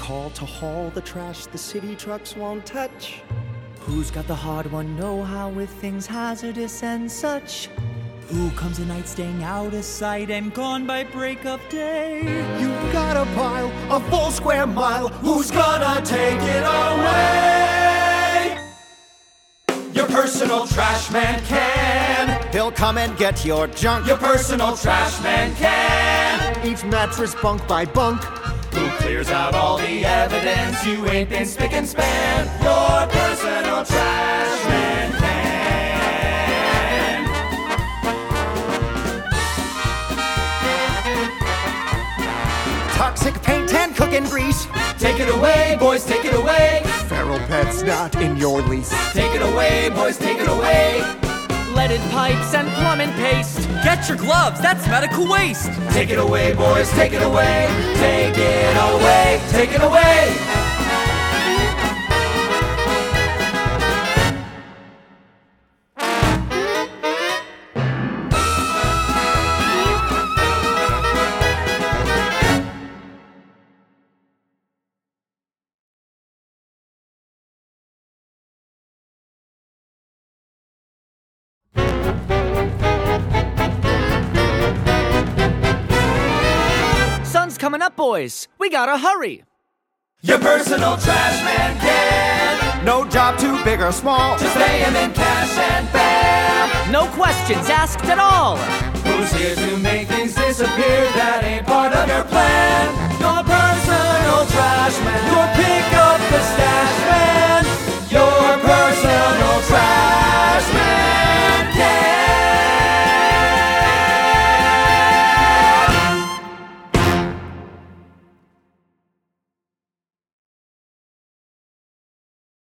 call to haul the trash the city trucks won't touch? Who's got the hard-won know-how with things hazardous and such? Who comes at night staying out of sight and gone by break of day? You've got a pile, a full square mile. Who's gonna take it away? Your personal trash man can. He'll come and get your junk. Your personal trash man can. Each mattress bunk by bunk. Who clears out all the evidence you ain't been spick and span? Your personal trash man can. Toxic paint and cooking grease. Take it away, boys, take it away. Feral pets not in your lease. Take it away, boys, take it away. Leaded pipes and plumbing paste. Get your gloves, that's medical waste. Take it away, boys, take it away. Take it away, take it away. Coming up, boys. We gotta hurry. Your personal trash man can. No job too big or small. Just pay him in cash and bam. No questions asked at all. Who's here to make things disappear? That ain't part of your plan. Your personal trash man. Your pick up the stash man. Your personal trash man can.